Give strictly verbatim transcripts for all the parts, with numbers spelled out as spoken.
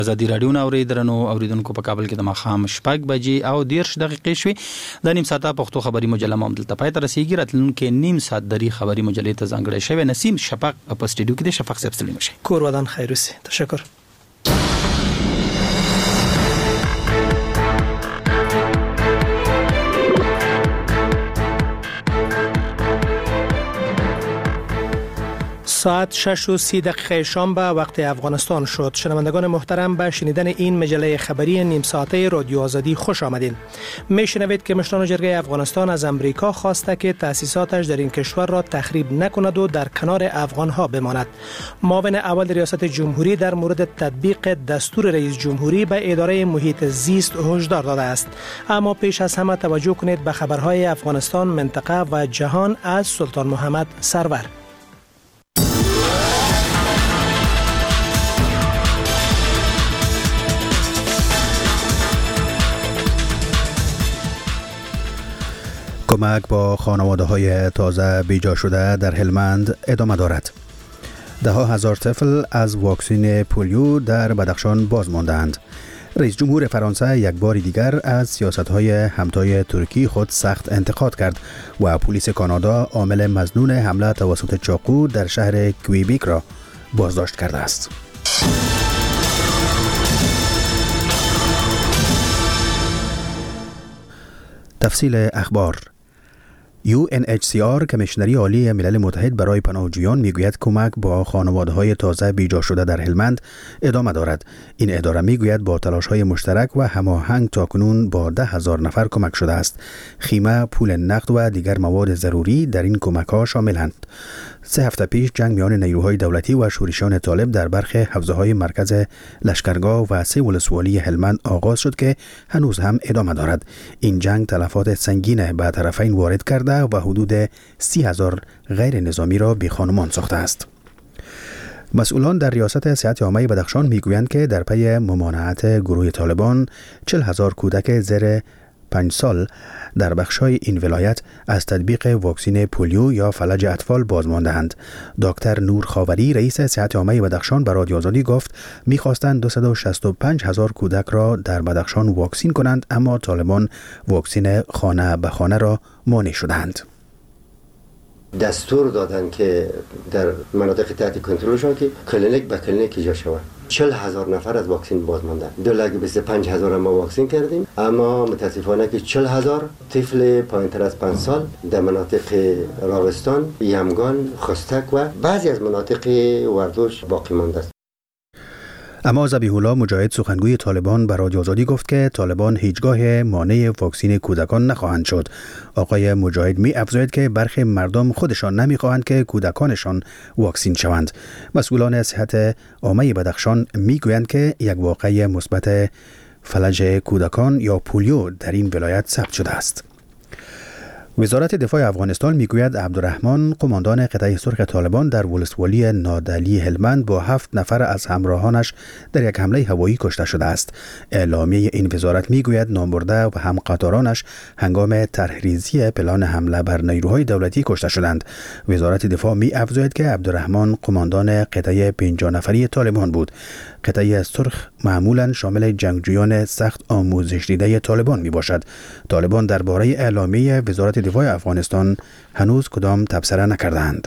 ازادي رادیو نو ریدرنو اوریدونکو په کابل کې د مخام شپږ بجې او دیرش دقیقې شوي. د نیم ساعته پښتو خبري مجله هم دلته پای ته رسیږي. راتلونکي نیم ساعت دری خبري مجلې ته ځانګړی شوی. نسیم شفق په سټډیو کې د شفق صاحب سلیم شي. کور ودان خیر اوسې. تشکر. ساعت شش و سی دقیقه شام به وقت افغانستان شد. شنوندگان محترم، به شنیدن این مجله خبری نیم ساعته رادیو آزادی خوش آمدین. میشنوید که مشران جرگه افغانستان از امریکا خواسته که تأسیساتش در این کشور را تخریب نکند و در کنار افغانها بماند. معاون اول ریاست جمهوری در مورد تطبیق دستور رئیس جمهوری به اداره محیط زیست هشدار داده است. اما پیش از همه توجه کنید به خبرهای افغانستان، منطقه و جهان از سلطان محمد سرور. کمک با خانواده‌های تازه بیجا شده در هلمند ادامه دارد. ده ها هزار طفل از واکسن پولیو در بدخشان باز ماندند. رئیس جمهور فرانسه یک بار دیگر از سیاست‌های همتای ترکی خود سخت انتقاد کرد و پلیس کانادا عامل مظنون حمله توسط چاقو در شهر کویبیک را بازداشت کرده است. تفصیل اخبار. یو ان اچ سی آر کمیشنری عالی ملل متحد برای پناهجویان میگوید کمک با خانواده‌های تازه بیجا شده در هلمند ادامه دارد. این اداره میگوید با تلاش‌های مشترک و هماهنگ تاکنون با ده هزار نفر کمک شده است. خیمه، پول نقد و دیگر مواد ضروری در این کمک‌ها شاملند. سه هفته پیش جنگ میان نیروهای دولتی و شورشیان طالب در برخی حوزه‌های مرکز لشکرگاه و سه ولسوالی هلمند آغاز شد که هنوز هم ادامه دارد. این جنگ تلفات سنگین به طرفین وارد کرده و حدود سی هزار غیر نظامی را بیخانمان ساخته است. مسئولان در ریاست صحت عامه بدخشان میگویند که در پی ممانعت گروه طالبان چهل هزار کودک زیر پنج سال در بخش‌های این ولایت از تطبیق واکسن پولیو یا فلج اطفال باز مانده‌اند. دکتر نور خاوری رئیس صحت عامه بدخشان به رادیو آزادی گفت می‌خواستند دویست و شصت و پنج هزار کودک را در بدخشان واکسین کنند، اما طالبان واکسن خانه به خانه را مانع شدند. دستور دادن که در مناطق تحت کنترلشان که کلینیک به کلینیک ایجاد شود. چهل هزار نفر از واکسن باز ماندن. دو لک بیست و پنج هزار ما واکسن کردیم، اما متاسفانه که چهل هزار طفل پایین‌تر از پنج سال در مناطق راغستان، یمگان، خستک و بعضی از مناطق وردوش باقی مانده است. اما ذبیح الله مجاهد سخنگوی طالبان به رادیو آزادی گفت که طالبان هیچگاه مانع واکسن کودکان نخواهند شد. آقای مجاهد می افزاید که برخی مردم خودشان نمیخواهند که کودکانشان واکسین شوند. مسئولان صحت عامه بدخشان میگویند که یک واقعه مثبت فلج کودکان یا پولیو در این ولایت ثبت شده است. وزارت دفاع افغانستان میگوید عبدالرحمن قماندان قطعه سرخ طالبان در ولسوالی نادلی هلمند با هفت نفر از همراهانش در یک حمله هوایی کشته شده است. اعلامیه این وزارت میگوید نامبرده و همقطارانش هنگام طرحریزی پلان حمله بر نیروهای دولتی کشته شدند. وزارت دفاع می افزاید که عبدالرحمن قماندان قطعه پنجاه نفری طالبان بود. قطعه سرخ معمولا شامل جنگجویان سخت آموزش دیده طالبان می باشد. طالبان درباره اعلامیه وزارت دفاع افغانستان هنوز کدام تبصره نکردند.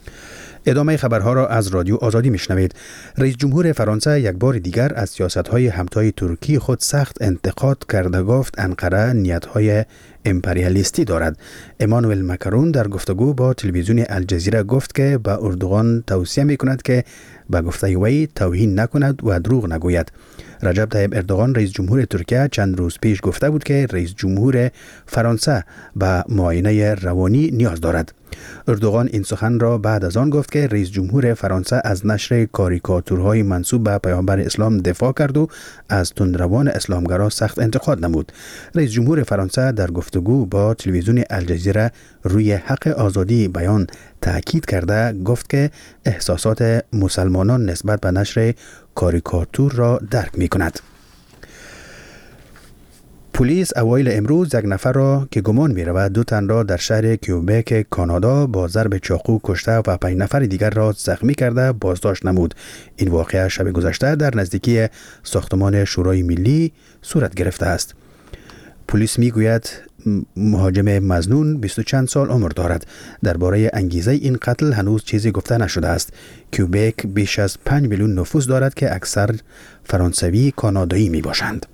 ادامه خبرها را از رادیو آزادی میشنوید. رئیس جمهور فرانسه یک بار دیگر از سیاست‌های همتای ترکی خود سخت انتقاد کرده گفت انقره نیت‌های امپریالیستی دارد. امانوئل مکرون در گفتگو با تلویزیون الجزیره گفت که به اردوغان توصیه می‌کند که به گفته وی توهین نکند و دروغ نگوید. رجب طیب اردوغان رئیس جمهور ترکیه چند روز پیش گفته بود که رئیس جمهور فرانسه به معاینه روانی نیاز دارد. اردوغان این سخن را بعد از آن گفت که رئیس جمهور فرانسه از نشر کاریکاتورهای منسوب به پیامبر اسلام دفاع کرد و از تندروان اسلامگرا سخت انتقاد نمود. رئیس جمهور فرانسه در گفتگو با تلویزیون الجزیره روی حق آزادی بیان تأکید کرده گفت که احساسات مسلمانان نسبت به نشر کاریکاتور را درک می کند. پلیس اوایل امروز یک نفر را که گمان می رود دو تن را در شهر کیوبک کانادا با ضرب چاقو کشته و پنج نفر دیگر را زخمی کرده بازداشت نمود. این واقعه شب گذشته در نزدیکی ساختمان شورای ملی صورت گرفته است. پلیس می گوید مهاجم مظنون بیست و چند سال عمر دارد. درباره انگیزه این قتل هنوز چیزی گفته نشده است. کیوبک بیش از پنج میلیون نفوس دارد که اکثر فرانسوی کانادایی می باشند.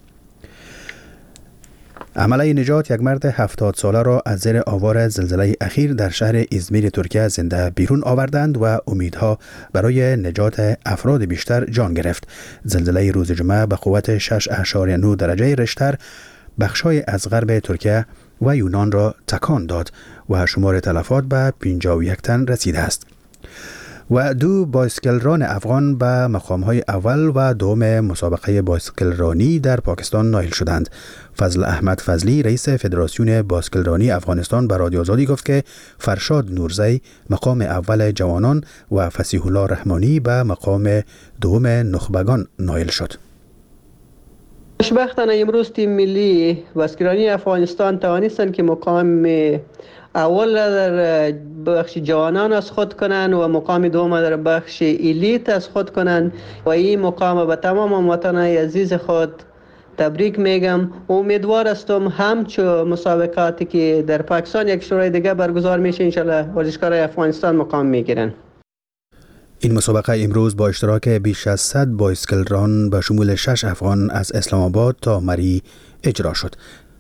عمله نجات یک مرد هفتاد ساله را از زیر آوار زلزله اخیر در شهر ازمیر ترکیه زنده بیرون آوردند و امیدها برای نجات افراد بیشتر جان گرفت. زلزله روز جمعه به قوت شش اعشاریه نه درجه ریشتر بخشای از غرب ترکیه و یونان را تکان داد و شمار تلفات به پنجاه و یک تن رسیده است. و دو بایسکلران افغان به مقام‌های اول و دوم مسابقه بایسکلرانی در پاکستان نائل شدند. فضل احمد فضلی رئیس فدراسیون بایسکلرانی افغانستان به رادیو آزادی گفت که فرشاد نورزی مقام اول جوانان و فصیح الله رحمانی به مقام دوم نخبگان نائل شد. خوشبختانه امروز تیم ملی بایسکلرانی افغانستان توانستند که مقام اول در بخش جوانان از خود کنند و مقام دوم در بخش الیت از خود کنند و این مقام به تمام هموطنان عزیز خود تبریک میگم. امیدوار هستم همچو مسابقاتی که در پاکستان یک شورای دیگه برگزار میشه انشالله ورزشکارای افغانستان مقام میگیرن. این مسابقه امروز با اشتراک بیش از صد بایسکلران به شمول شش افغان از اسلام آباد تا مری اجرا شد.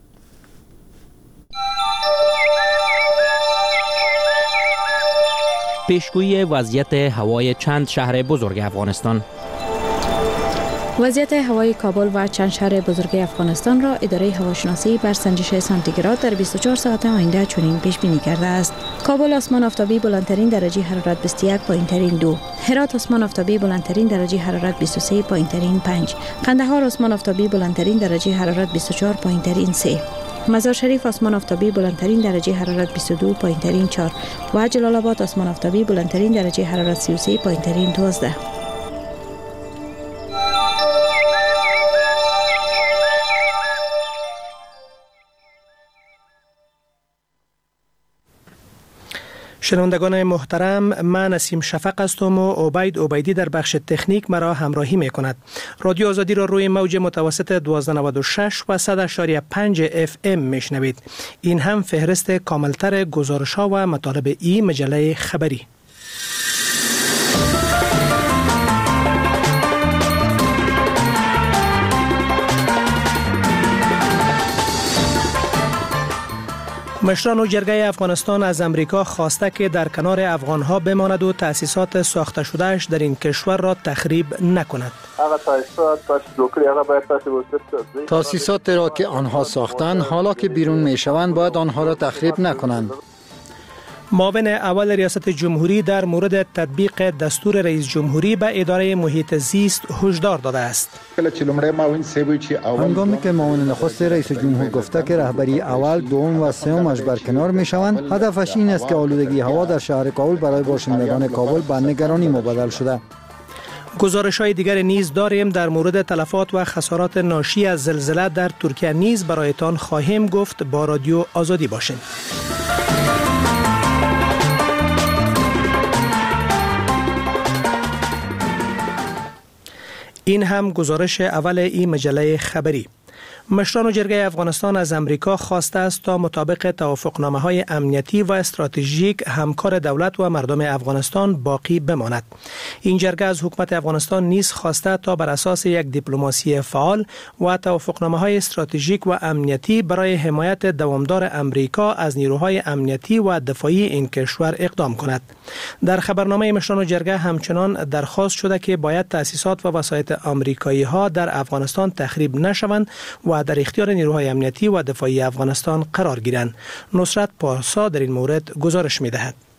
پیشگویی وضعیت هوای چند شهر بزرگ افغانستان. وضعیت هوای کابل و چند شهر بزرگ افغانستان را اداره هواشناسی بر سنجش سانتیگراد در بیست و چهار ساعت آینده چنین پیش بینی کرده است. کابل آسمان آفتابی بلندترین درجه حرارت بیست و یک پایین ترین دو، هرات آسمان آفتابی بلندترین درجه حرارت بیست و سه پایین ترین پنج، قندهار آسمان آفتابی بلندترین درجه حرارت بیست و چهار پایین ترین سه، مزار شریف آسمان آفتابی بلندترین درجه حرارت بیست و دو پایین ترین چهار و جلال آباد آسمان آفتابی بلندترین درجه حرارت سی و سه پایین ترین دوازده. شنوندگان محترم، من نسیم شفق هستم و عبید عبیدی در بخش تکنیک مرا همراهی می کند. رادیو آزادی را روی موج متوسط دویست و نود و شش و صد و شش ممیز پنج اف ام میشنوید. این هم فهرست کاملتر گزارش‌ها و مطالب ای مجله خبری. مشران و جرگه افغانستان از امریکا خواسته که در کنار افغانها بماند و تأسیسات ساخته شدهش در این کشور را تخریب نکند. تأسیسات را که آنها ساختند حالا که بیرون می شوند باید آنها را تخریب نکنند. معاون اول ریاست جمهوری در مورد تطبیق دستور رئیس جمهوری به اداره محیط زیست هشدار داده است. هنگامی که معاون نخست رئیس جمهور گفته که رهبری اول، دوم و سومش برکنار می شوند، هدفش این است که آلودگی هوا در شهر کابل برای باشندگان کابل به نگرانی مبدل شده. گزارش‌های دیگر نیز داریم. در مورد تلفات و خسارات ناشی از زلزله در ترکیه نیز برایتان خواهیم گفت. با رادیو آزادی باشین. این هم گزارش اول این مجله خبری. مشران و جرگه افغانستان از امریکا خواسته است تا مطابق توافقنامه‌های امنیتی و استراتژیک همکار دولت و مردم افغانستان باقی بماند. این جرگه از حکومت افغانستان نیز خواسته تا بر اساس یک دیپلماسی فعال و توافقنامه‌های استراتژیک و امنیتی برای حمایت دوامدار امریکا از نیروهای امنیتی و دفاعی این کشور اقدام کند. در خبرنامه مشران و جرگه همچنان درخواست شده که باید تأسیسات و وسایط آمریکایی‌ها در افغانستان تخریب نشوند و در اختیار نیروهای امنیتی و دفاعی افغانستان قرار گیرند. نصرت پارسا در این مورد گزارش می‌دهد.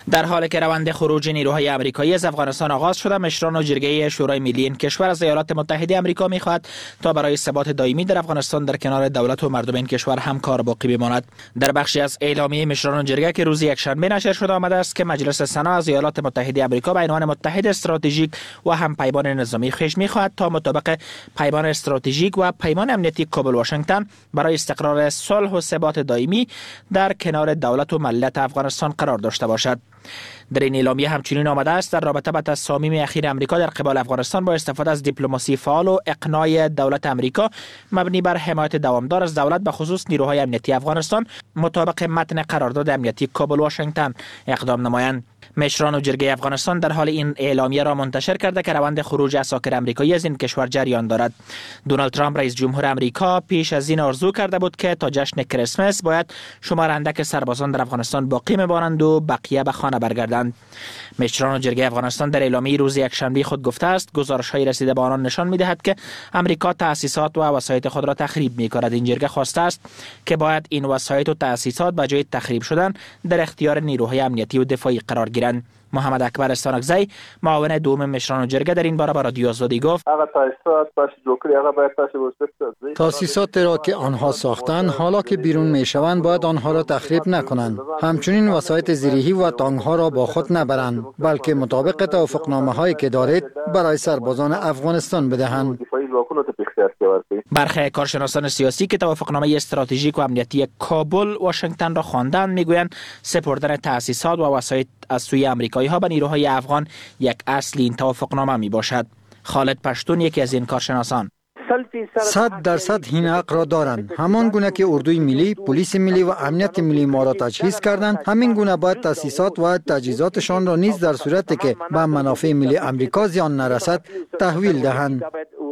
در حالی که روند خروج نیروهای آمریکایی از افغانستان آغاز شده، مشران و جرگه شورای ملی این کشور از ایالات متحده آمریکا می‌خواهد تا برای ثبات دائمی در افغانستان در کنار دولت و مردم این کشور همکار باقی بماند. در بخشی از اعلامیه مشران و جرگه که روز یکشنبه نشر شده آمده است که مجلس سنا از ایالات متحده آمریکا به عنوان متحد استراتژیک و هم پیمان نظامی خویش می‌خواهد تا مطابق پیمان استراتژیک و پیمان امنیتی کابل واشنگتن برای استقرار صلح و ثبات دائمی در کنار دولت و ملت افغانستان قرار داشته باشد. در این اعلامیه همچنین آمده است در رابطه با تصامیم اخیر امریکا در قبال افغانستان با استفاده از دیپلماسی فعال و اقناع دولت امریکا مبنی بر حمایت دوامدار از دولت به خصوص نیروهای امنیتی افغانستان مطابق متن قرارداد امنیتی کابل واشنگتن اقدام نمایند. مشران و جرگه افغانستان در حال این اعلامیه را منتشر کرده که روند خروج عساکر امریکایی از این کشور جریان دارد. دونالد ترامپ رئیس جمهور امریکا پیش از این آرزو کرده بود که تا جشن کریسمس باید شمار اندک سربازان در افغانستان باقی می‌مانند و بقیه به خانه برگردند. مشران و جرگه افغانستان در اعلامیه روز یکشنبه خود گفته است گزارش‌های رسیده به آنان نشان می‌دهد که امریکا تأسیسات و وسایط خود را تخریب می‌کند. این جرگه خواسته است که باید این وسایط و تأسیسات به جای تخریب شدن در اختیار نیروهای امنیتی و دفاعی قرار گیرند. محمد اکبر استانکزی معاون دوم مشران و جرگه در این باره به رادیو آزادی گفت تاسیسات را که آنها ساختند حالا که بیرون میشوند باید آنها را تخریب نکنند. همچنین وسایط زیرهی و تانک ها را با خود نبرند بلکه مطابق توافقنامه هایی که دارید برای سربازان افغانستان بدهند. برخی کارشناسان سیاسی که توافقنامه استراتژیک و امنیتی کابل واشنگتن را خواندند میگویند سپردن تأسیسات و وسایط از سوی آمریکایی ها به نیروهای افغان یک اصل این توافقنامه می باشد. خالد پشتون یکی از این کارشناسان: صد درصد این حق را دارند. همان گونه که اردوی ملی، پلیس ملی و امنیت ملی ما را تجهیز کردند، همین گونه باید تاسیسات و تجهیزاتشان را نیز در صورتی که به منافع ملی امریکا زیان نرسد تحویل دهند.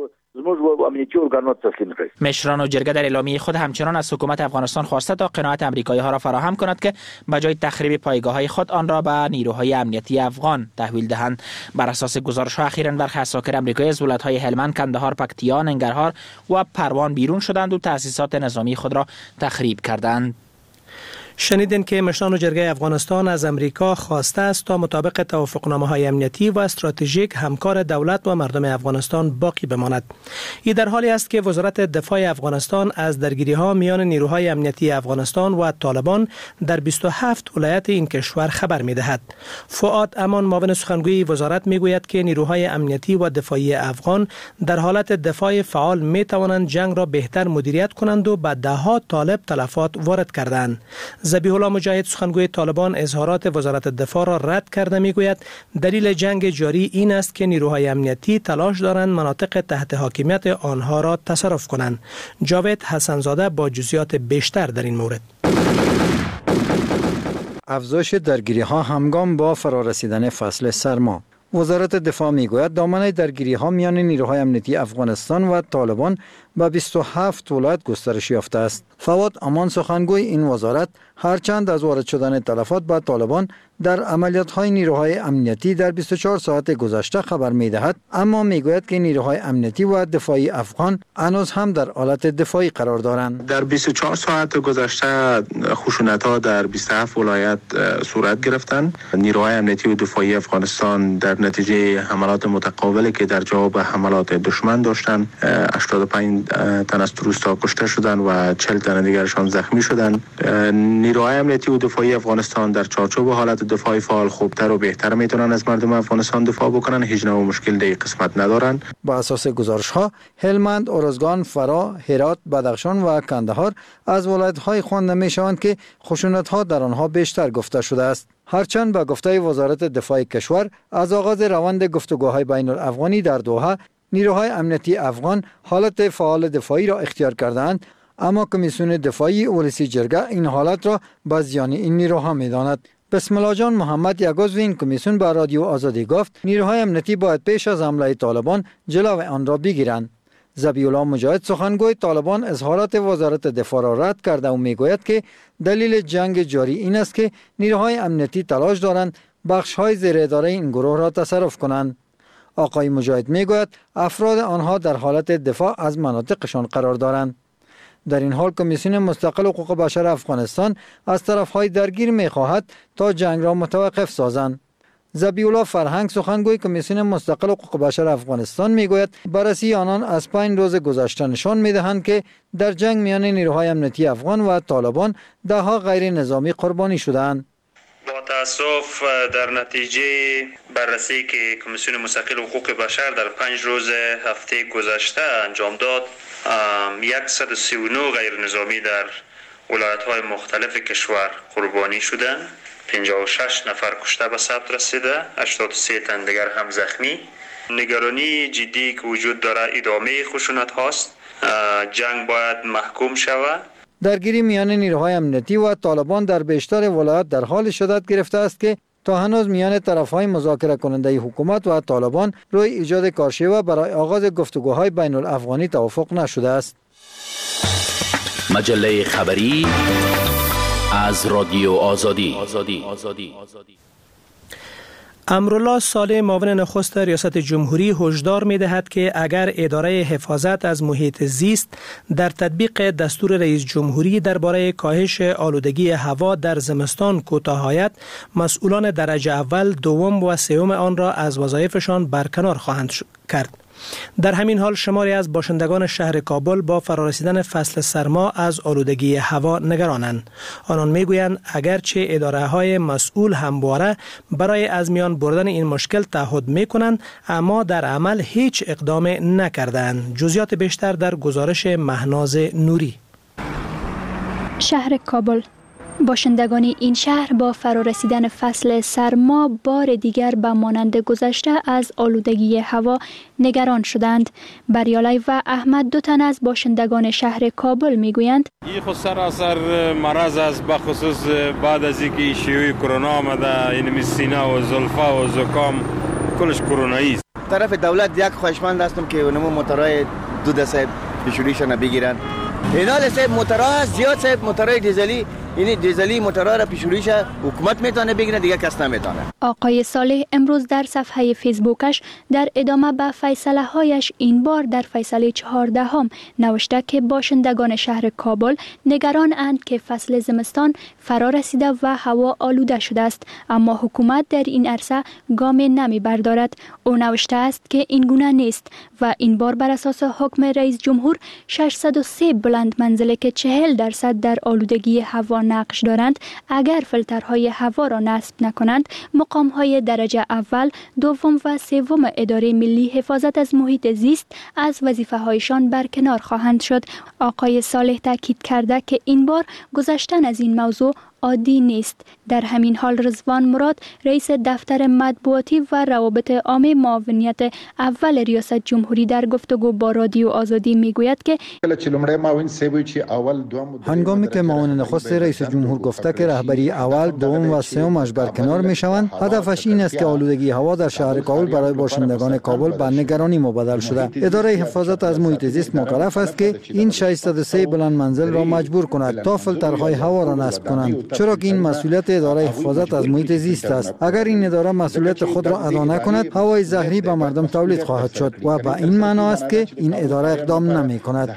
مشران و جرگه در اعلامیه خود همچنان از حکومت افغانستان خواسته تا قناعت امریکایی ها را فراهم کند که بجای تخریب پایگاه های خود آن را به نیروهای امنیتی افغان تحویل دهند. بر اساس گزارش ها اخیراً برخی عساکر امریکایی از ولایت های هلمند، کندهار، پکتیا، ننگرهار و پروان بیرون شدند و تأسیسات نظامی خود را تخریب کردند. شنیدین که مشران و جرگه افغانستان از امریکا خواسته است تا مطابق توافقنامه های امنیتی و استراتژیک همکار دولت و مردم افغانستان باقی بماند. این در حالی است که وزارت دفاع افغانستان از درگیری ها میان نیروهای امنیتی افغانستان و طالبان در بیست و هفت ولایت این کشور خبر می دهد. فؤاد امان معاون سخنگوی وزارت می گوید که نیروهای امنیتی و دفاعی افغان در حالت دفاع فعال می توانند جنگ را بهتر مدیریت کنند و به دهها طالب تلفات وارد کردند. ذبیح الله مجاهد سخنگوی طالبان اظهارات وزارت دفاع را رد کرده میگوید دلیل جنگ جاری این است که نیروهای امنیتی تلاش دارند مناطق تحت حاکمیت آنها را تصرف کنند. جاوید حسنزاده با جزئیات بیشتر در این مورد. افزایش درگیری ها همگام با فرارسیدن فصل سرما. وزارت دفاع میگوید دامنه درگیری ها میان نیروهای امنیتی افغانستان و طالبان به بیست و هفت ولایت گسترش یافته است. فواد امان سخنگوی این وزارت هرچند از وارد شدن تلفات به طالبان در عملیات های نیروهای امنیتی در بیست و چهار ساعت گذشته خبر می دهد، اما می گوید که نیروهای امنیتی و دفاعی افغان هنوز هم در حالت دفاعی قرار دارند. در بیست و چهار ساعت گذشته خشونت ها در بیست و هفت ولایت صورت گرفتند. نیروهای امنیتی و دفاعی افغانستان در نتیجه حملات متقابلی که در جواب حملات دشمن داشتند هشتاد و پنج تن از روستا کشته شدند و چهل تن دیگرشان زخمی شدند. نیروهای امنیتی و دفاعی افغانستان در چارچوب حالت دفاعی فعال خوبتر و بهتر میتونن از مردم افغانستان دفاع بکنن. هیچ نوع مشکل در قسمت ندارن. با اساس گزارش ها هلمند، ارزگان، فرا، هرات، بدخشان و کندهار از ولایت های خوانده می شوند که خشونت ها در آنها بیشتر گفته شده است. هرچند با گفته وزارت دفاع کشور از آغاز روند گفتگوهای بین الافغانی در دوحه نیروهای امنیتی افغان حالت فعال دفاعی را اختیار کردند، اما کمیسیون دفاعی اولسی جرگه این حالت را به زیان این نیروها می‌داند. بسم الله جان محمد یک عضو این کمیسیون به رادیو آزادی گفت نیروهای امنیتی باید پیش از حمله طالبان جلو آن را بگیرند. ذبیح الله مجاهد سخنگوی طالبان اظهارات وزارت دفاع را رد کرده و میگوید که دلیل جنگ جاری این است که نیروهای امنیتی تلاش دارند بخش‌های زیر اداره این گروه را تصرف کنند. آقای مجاهد میگوید افراد آنها در حالت دفاع از مناطقشان قرار دارند. در این حال کمیسیون مستقل حقوق بشر افغانستان از طرفهای درگیر می خواهد تا جنگ را متوقف سازند. ذبیح‌الله فرهنگ سخنگوی کمیسیون مستقل حقوق بشر افغانستان میگوید بررسی آنان از پنج روز گذشته نشان میدهند که در جنگ میان نیروهای امنیتی افغان و طالبان دهها غیر نظامی قربانی شدند. با تاسف در نتیجه بررسی که کمیسیون مستقل حقوق بشر در پنج روز هفته گذشته انجام داد، صد و سی و نه غیر نظامی در ولایت‌های مختلف کشور قربانی شدند. پنجاه و شش نفر کشته به ثبت رسیده، هشتاد و سه تن دیگر هم زخمی. نگرانی جدی که وجود داره ادامه خشونت هاست. جنگ باید محکوم شود. درگیری میان نیروهای امنیتی و طالبان در بیشتر ولایات در حال شدت گرفته است که تا هنوز میان طرفهای مذاکره کننده حکومت و طالبان روی ایجاد کارشیوه برای آغاز گفتگوهای بین الافغانی توافق نشده است. مجله خبری از رادیو آزادی. امرالله صالح معاون نخست ریاست جمهوری هشدار می‌دهد که اگر اداره حفاظت از محیط زیست در تطبیق دستور رئیس جمهوری درباره کاهش آلودگی هوا در زمستان کوتاه آید، مسئولان درجه اول، دوم و سوم آن را از وظایفشان برکنار خواهند کرد. در همین حال شماری از باشندگان شهر کابل با فرارسیدن فصل سرما از آلودگی هوا نگرانند. آنان میگویند اگرچه اداره‌های مسئول همواره برای از میان بردن این مشکل تعهد میکنند، اما در عمل هیچ اقدام نکردند. جزئیات بیشتر در گزارش مهناز نوری. شهر کابل. باشندگان این شهر با فرارسیدن فصل سرما بار دیگر به مانند گذشته از آلودگی هوا نگران شدند. بریالی و احمد دو تن از باشندگان شهر کابل میگویند این خود سراسر مرض است، به خصوص بعد از اینکه شیوع کرونا آمده، این سینه و زلفه و زکام کلش کرونایی است. طرف دولت یک خواهشمند هستم که اونمو موتورای دو دسته پیشوریشون بگیرن. اینا لسه موتورها زیاد صاحب موتورای دیزلی، این دیزلی موتورها را پیشوریش حکومت میتونه بگیره، دیگه کس نمیتونه. آقای صالح امروز در صفحه فیسبوکش در ادامه به فیصله هایش این بار در فیصله چهاردهم نوشته که باشندگان شهر کابل نگران اند که فصل زمستان فرا رسیده و هوا آلوده شده است، اما حکومت در این عرصه گام نمی بردارد. او نوشته است که این گونه نیست و این بار بر اساس حکم رئیس جمهور ششصد و سه بلند منزله که چهل درصد در آلودگی هوا نقش دارند، اگر فیلترهای هوا را نصب نکنند، مقامهای درجه اول، دوم و سوم اداره ملی حفاظت از محیط زیست از وظیفه هایشان برکنار خواهند شد. آقای صالح تاکید کرده که این بار گذشتن از این موضوع عادی نیست. در همین حال رضوان مراد رئیس دفتر مطبوعاتی و روابط عامه معاونیت اول ریاست جمهوری در گفتگو با رادیو آزادی میگوید که هنگامی که معاون نخست رئیس جمهور گفته که رهبری اول، دوم و سومش برکنار میشوند، هدفش این است که آلودگی هوا در شهر کابل برای باشندگان کابل به نگرانی مبدل شده. اداره حفاظت از محیط زیست مکلف است که این ششصد و سه بلند منزل را مجبور کند تا فیلترهای هوا را نصب کنند، چرا که این مسئولیت اداره حفاظت از محیط زیست است. اگر این اداره مسئولیت خود را ادا نکند، هوای زهری به مردم تولید خواهد شد و به این معنا است که این اداره اقدام نمی کند.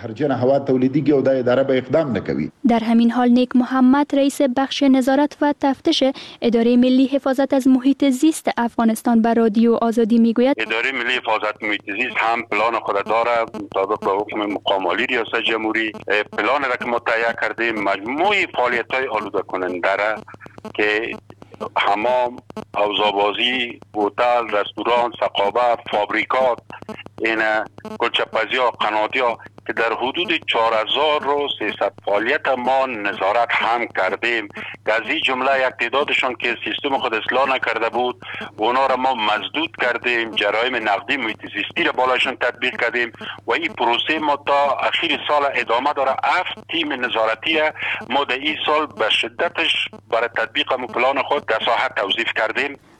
در همین حال نیک محمد رئیس بخش نظارت و تفتیش اداره ملی حفاظت از محیط زیست افغانستان به رادیو آزادی میگوید اداره ملی حفاظت محیط زیست هم پلان خود داره مطابق به حکم مقام عالی ریاست جمهوری. پلان را که ما تهیه کردیم مجموعه فعالیت‌های آلوده کننده را که حمام، حوض‌آبازی، هتل، رستوران، ثقافت، فابریکات، این گلچه‌پزی‌ها، قنادی‌ها که در حدود چهار هزار و سیصد فعالیت ما نظارت هم کردیم. از این جمله یک تعدادشان که سیستم خود اصلاح نکرده بود، اونا را ما مسدود کردیم، جرایم نقدی محیط زیستی را بالایشان تطبیق کردیم و این پروسه ما تا اخیر سال ادامه داره. هفت تیم نظارتی ما در این سال به شدتش برای تطبیق پلان خود در ساحه توظیف کردیم.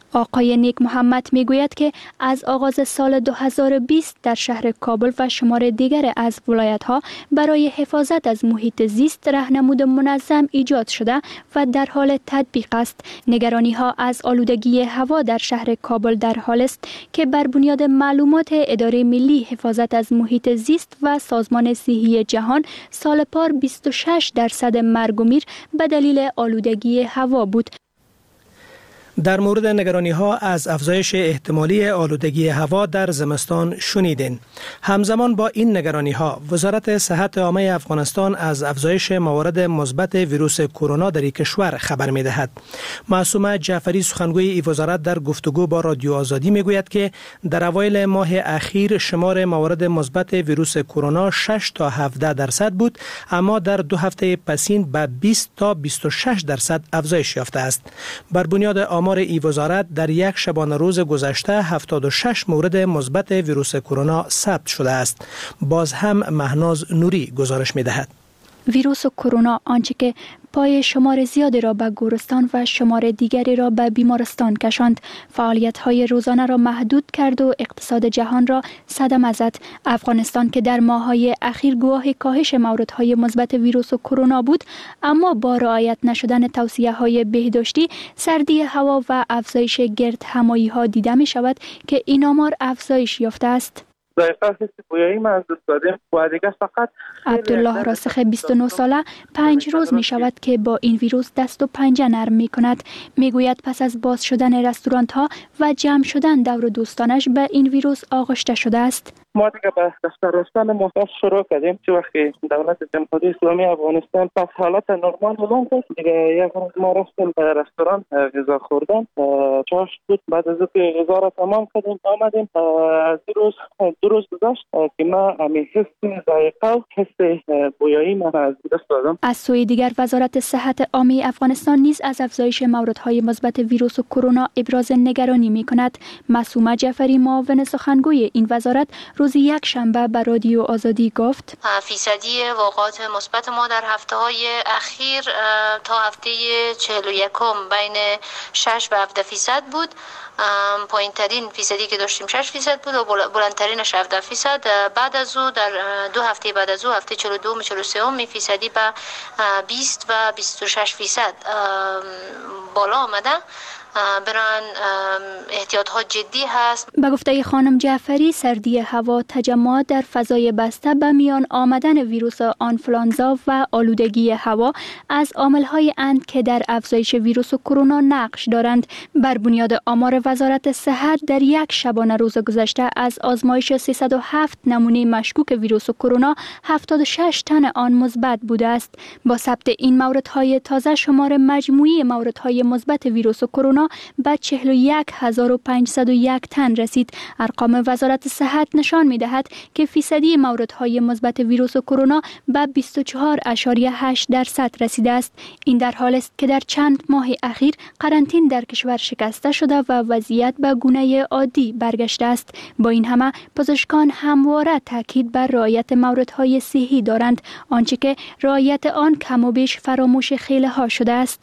آقای نیک محمد میگوید که از آغاز سال دو هزار و بیست در شهر کابل و شمار دیگر از ولایت‌ها برای حفاظت از محیط زیست راهنمود منظم ایجاد شده و در حال تطبیق است. نگرانی‌ها از آلودگی هوا در شهر کابل در حال است که بر بنیاد معلومات اداره ملی حفاظت از محیط زیست و سازمان صحی جهان سال پار بیست و شش درصد مرگ و میر به دلیل آلودگی هوا بود. در مورد نگرانی ها از افزایش احتمالی آلودگی هوا در زمستان شنیدین. همزمان با این نگرانی ها وزارت صحت عامه افغانستان از افزایش موارد مثبت ویروس کرونا در کشور خبر می دهد. معصومه جعفری سخنگوی این وزارت در گفتگو با رادیو آزادی می گوید که در اوایل ماه اخیر شمار موارد مثبت ویروس کرونا شش تا هفده درصد بود، اما در دو هفته پسین به بیست تا بیست و شش درصد افزایش یافته است. بر بنیاد آمار ای وزارت در یک شبانه روز گذشته هفتاد و شش مورد مثبت ویروس کرونا ثبت شده است. باز هم مهناز نوری گزارش می دهد. ویروس کرونا آنچه که پای شمار زیادی را به گورستان و شمار دیگری را به بیمارستان کشاند، فعالیت‌های روزانه را محدود کرد و اقتصاد جهان را صدمه زد. افغانستان که در ماه‌های اخیر گواه کاهش موردهای مثبت ویروس کرونا بود، اما با رعایت نشدن توصیه‌های بهداشتی، سردی هوا و افزایش گردهمایی‌ها دیده می‌شود که این آمار افزایش یافته است. عبدالله راسخ بیست و نه ساله پنج روز می شود که با این ویروس دست و پنجه نرم می کند. می گوید پس از باز شدن رستوران ها و جمع شدن دور دوستانش به این ویروس آغشته شده است. ما دیگه به دفتر رفتن محتاج شروع کردیم چه وقتی دولت جمهوری اسلامی افغانستان پس حالت نرمال بودن دیگه یک روز ما رفتیم به رستوران غذا خوردن چاش بود. بعد از اینکه غذا را تمام کردیم آمدیم از روز دو روز گذشت که ما همین حس ذائقه و حس بویایی ما از دست دادم. از سوی دیگر وزارت صحت عامه افغانستان نیز از افزایش موردهای مثبت ویروس کرونا ابراز نگرانی می‌کند. معصومه جعفری معاون سخنگوی این وزارت روز یک شنبه به رادیو آزادی گفت فیصدی واقعات مثبت ما در هفته های اخیر تا هفته چهل و یکم بین شش و هفده فیصد بود. پایین ترین فیصدی که داشتیم شش فیصد بود و بلندترینش هفده فیصد. بعد از او در دو هفته بعد از او هفته چهل و دو و چهل و سه می فیصدی به بیست و بیست و شش فیصد بالا آمده. بران احتیاط ها جدی هست. به گفته خانم جعفری، سردی هوا، تجمعات در فضای بسته، به میان آمدن ویروس آنفلانزا و آلودگی هوا از عامل های اند که در افزایش ویروس کرونا نقش دارند. بر بنیاد آمار وزارت صحت در یک شبانه روز گذشته از آزمایش سیصد و هفت نمونه مشکوک ویروس کرونا هفتاد و شش تن آن مثبت بوده است. با ثبت این موردهای تازه شمار مجموعی موردهای مثبت ویروس کرونا به چهل و یک هزار و پانصد و یک تن رسید. ارقام وزارت صحت نشان می دهد که فیصدی موردهای مثبت ویروس کرونا به بیست و چهار ممیز هشت درصد رسیده است. این در حالی است که در چند ماه اخیر قرنطین در کشور شکسته شده و وضعیت به گونه عادی برگشته است. با این همه پزشکان همواره تاکید بر رعایت موردهای صحی دارند، آنچه که رعایت آن کم و بیش فراموش خیلی ها شده است.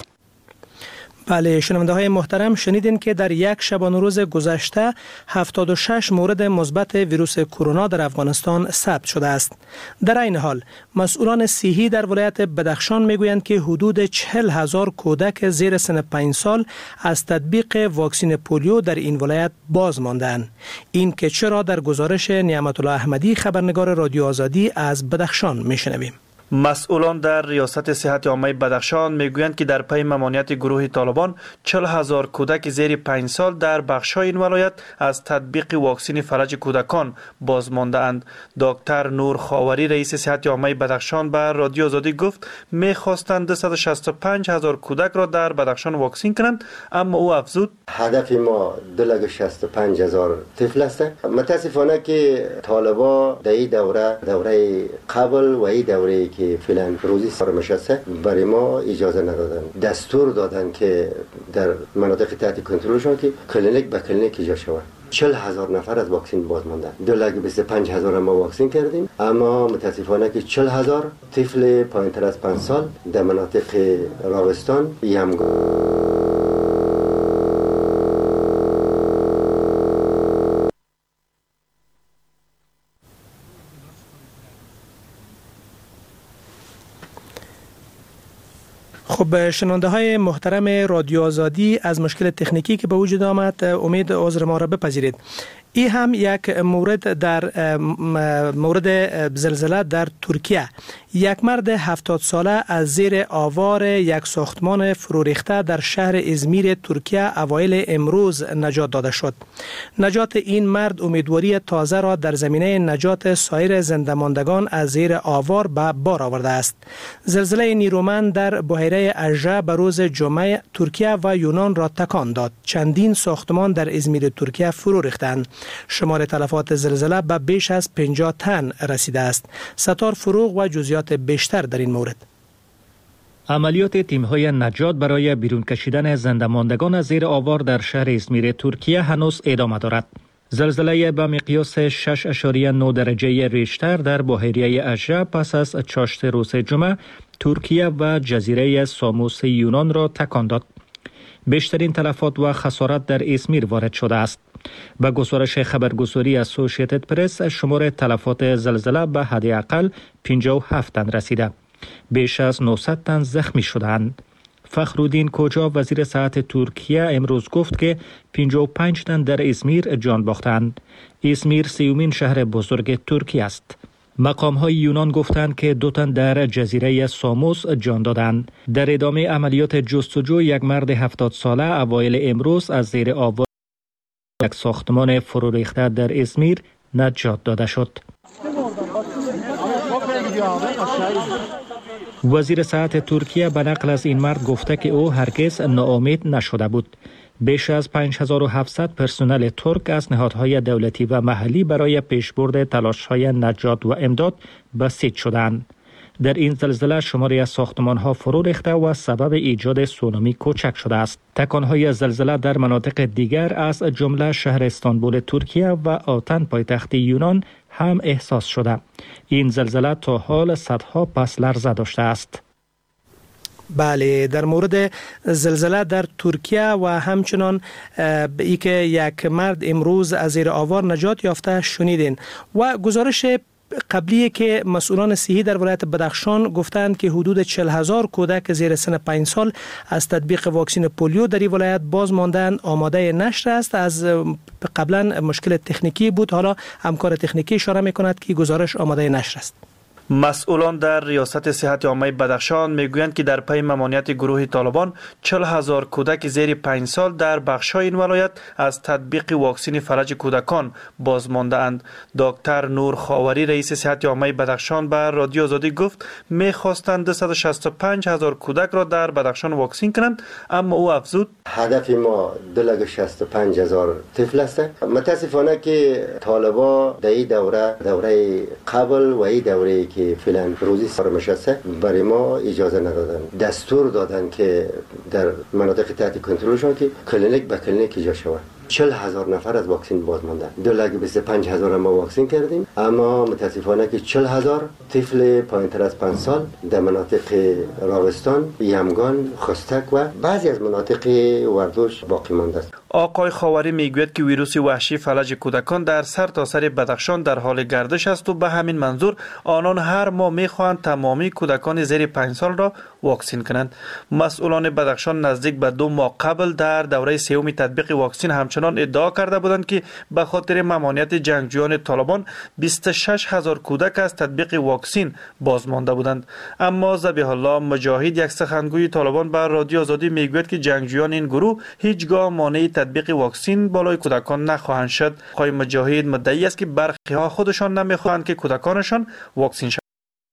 بله، شنونده های محترم، شنیدین که در یک شبانه روز گذشته هفتاد و شش مورد مثبت ویروس کرونا در افغانستان ثبت شده است. در این حال مسئولان صحی در ولایت بدخشان میگویند که حدود چهل هزار کودک زیر سن پنج سال از تطبیق واکسن پولیو در این ولایت باز ماندند. این که چرا در گزارش نعمت الله احمدی خبرنگار رادیو آزادی از بدخشان میشنویم. مسئولان در ریاست صحت عامه بدخشان میگویند که در پی ممانعت گروه طالبان چهل هزار کودک زیر پنج سال در بخش‌های این ولایت از تطبیق واکسن فلج کودکان باز مانده اند. دکتر نور خاوری رئیس صحت عامه بدخشان به رادیو آزادی گفت میخواستند دویست و شصت و پنج هزار کودک را در بدخشان واکسن کنند، اما او افزود هدف ما دو لک و شصت و پنج هزار طفل است. متاسفانه که طالبا در این دوره دوره قبل و این دوره که فعلا روزی سرمشسته برای ما اجازه ندادن. دستور دادن که در مناطق تحت کنترلشان که کلینیک به کلینیک اجرا شود. چهل هزار نفر از واکسن باز ماندن. دو لک و بیست و پنج هزار ما واکسن کردیم، اما متاسفانه که چهل هزار طفل پایین‌تر از پنج سال در مناطق راغستان، یمگان خب شنونده های محترم رادیو آزادی، از مشکل تکنیکی که به وجود آمد امید عذر ما را بپذیرید. این هم یک مورد در مورد زلزله در ترکیه. یک مرد هفتاد ساله از زیر آوار یک ساختمان فرو ریخته در شهر ازمیر ترکیه اوایل امروز نجات داده شد. نجات این مرد امیدواری تازه را در زمینه نجات سایر زنده‌ماندگان از زیر آوار به بار آورده است. زلزله نیرومند در بحیره اژه به روز جمعه ترکیه و یونان را تکان داد. چندین ساختمان در ازمیر ترکیه فرو ریختند. شمار تلفات زلزله به بیش از پنجاه تن رسیده است. ستار فروغ و جزئیات بیشتر در این مورد. عملیات تیم‌های نجات برای بیرون کشیدن زنده‌ماندگان از زیر آوار در شهر ازمیر ترکیه هنوز ادامه دارد. زلزله به مقیاس شش اشاریه نه درجه ریشتر در بحیره اژه پس از چاشت روز جمعه ترکیه و جزیره ساموس یونان را تکان داد. بیشترین تلفات و خسارت در ازمیر وارد شده است. با گزارش خبرگزاری اسوسییتد پرس شمار تلفات زلزله به حداقل پنجاه و هفت تن رسیده. بیش از نهصد تن زخمی شدند. فخرالدین کوجا وزیر صحت ترکیه امروز گفت که پنجاه و پنج تن در ازمیر جان باختند. ازمیر سیومین شهر بزرگ ترکیه است. مقام‌های یونان گفتند که دو تن در جزیره ساموس جان دادند. در ادامه عملیات جستجو یک مرد هفتاد ساله اوایل امروز از زیر آوار یک ساختمان فرو ریخته در ازمیر نجات داده شد. وزیر صحت ترکیه به نقل از این مرد گفته که او هرگز ناامید نشده بود. بیش از پنج هزار و هفتصد پرسنل ترک از نهادهای دولتی و محلی برای پیشبرد تلاش‌های نجات و امداد بسیج شدند. در این زلزله شماری از ساختمان‌ها فرو ریخته و سبب ایجاد سونامی کوچک شده است. تکان‌های زلزله در مناطق دیگر از جمله شهر استانبول ترکیه و آتن پایتخت یونان هم احساس شده. این زلزله تا حال صدها پس لرزه داشته است. بله، در مورد زلزله در ترکیه و همچنان ای که یک مرد امروز از زیر آوار نجات یافته شنیدین و گزارش قبلی که مسئولان صحی در ولایت بدخشان گفتند که حدود چهل هزار کودک زیر سن پنج سال از تطبیق واکسن پولیو در این ولایت باز ماندن آماده نشر است. از قبلا مشکل تکنیکی بود، حالا همکار تکنیکی اشاره میکند که گزارش آماده نشر است. مسئولان در ریاست صحت عامه بدخشان میگویند که در پی ممانعت گروه طالبان چهل هزار کودک زیر پنج سال در بخش‌های این ولایت از تطبیق واکسن فلج کودکان باز مانده اند. دکتر نور خاوری رئیس صحت عامه بدخشان به رادیو آزادی گفت می‌خواستند دویست و شصت و پنج هزار کودک را در بدخشان واکسن کنند، اما او افزود هدف ما دو لک و شصت و پنج هزار طفل است. متاسفانه که طالبا در این دوره دوره قبل و این دوره که فعلا روزی سرمش است برای ما اجازه ندادن. دستور دادن که در مناطق تحت کنترلشان که کلینیک به کلینیک ایجاد شود. چهل هزار نفر از واکسن باز ماندن. دو لک و بیست و پنج هزار ما واکسن کردیم، اما متاسفانه که چهل هزار طفل پایین‌تر از پنج سال در مناطق راوستان، یمگان، خستک و بعضی از مناطق وردوش باقی مانده است. آقای خاوری میگوید که ویروس وحشی فلج کودکان در سر تا سر بدخشان در حال گردش است و به همین منظور آنان هر ماه میخواهند تمامی کودکان زیر پنج سال را واکسن کنند. مسئولان بدخشان نزدیک به دو ماه قبل در دوره سوم تطبیق واکسن همچنان ادعا کرده بودند که به خاطر ممانعت جنگجویان طالبان بیست و شش هزار کودک از تطبیق واکسن باز مانده بودند. اما ذبیح الله مجاهد، یک سخنگوی طالبان، به رادیو آزادی میگوید که جنگجویان این گروه هیچگاه مانع تطبیق واکسن بالای کودکان نخواهند شد. آقای مجاهد مدعی است که برخی ها خودشان نمیخواهند که کودکانشان واکسن شوند.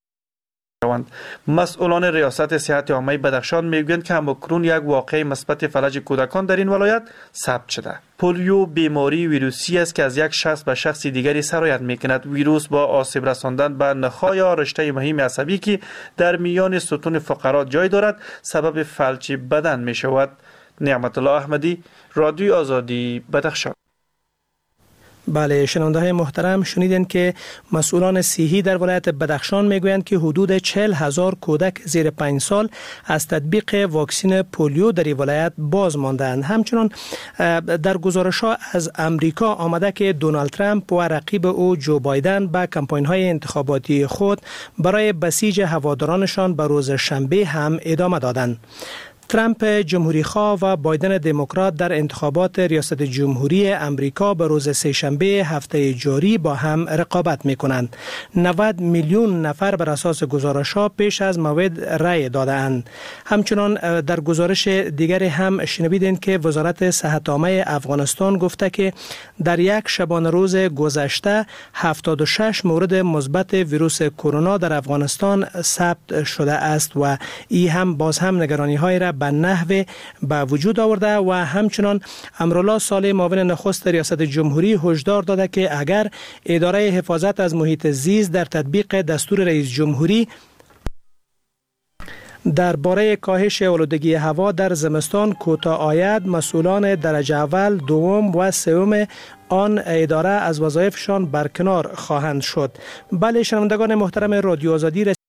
مسئولان ریاست صحت عامه بدخشان میگویند که همکنون یک واقعه مثبت فلج کودکان در این ولایت ثبت شده. پولیو بیماری ویروسی است که از یک شخص به شخص دیگری سرایت میکند. ویروس با آسیب رساندن به نخاع یا رشته مهم عصبی که در میان ستون فقرات جای دارد سبب فلج بدن می شود. نعمت الله احمدی، رادیو آزادی، بدخشان. بله، شنونده های محترم شنیدین که مسئولان صحی در ولایت بدخشان میگویند که حدود چهل هزار کودک زیر پنج سال از تطبیق واکسن پولیو در این ولایت باز ماندند. همچنان در گزارش ها از امریکا آمده که دونالد ترامپ و رقیب او جو بایدن به کمپاین های انتخاباتی خود برای بسیج هوادارانشان به روز شنبه هم ادامه دادند. ترامپ جمهوریخواه و بایدن دموکرات در انتخابات ریاست جمهوری امریکا به روز سه‌شنبه هفته جاری با هم رقابت می کنند. نود میلیون نفر بر اساس گزارش‌ها پیش از موعد رأی دادند. همچنان در گزارش دیگری هم شنیدین که وزارت صحت عامه افغانستان گفته که در یک شبانه روز گذشته هفتاد و شش مورد مثبت ویروس کرونا در افغانستان ثبت شده است و این هم باز هم نگرانی‌های را به نحو به وجود آورده و همچنان امرالله صالح معاون نخست ریاست جمهوری هشدار داده که اگر اداره حفاظت از محیط زیست در تطبیق دستور رئیس جمهوری درباره کاهش آلودگی هوا در زمستان کوتاه آید، مسئولان درجه اول، دوم و سوم آن اداره از وظایفشان برکنار خواهند شد. بله شنوندگان محترم رادیو آزادی،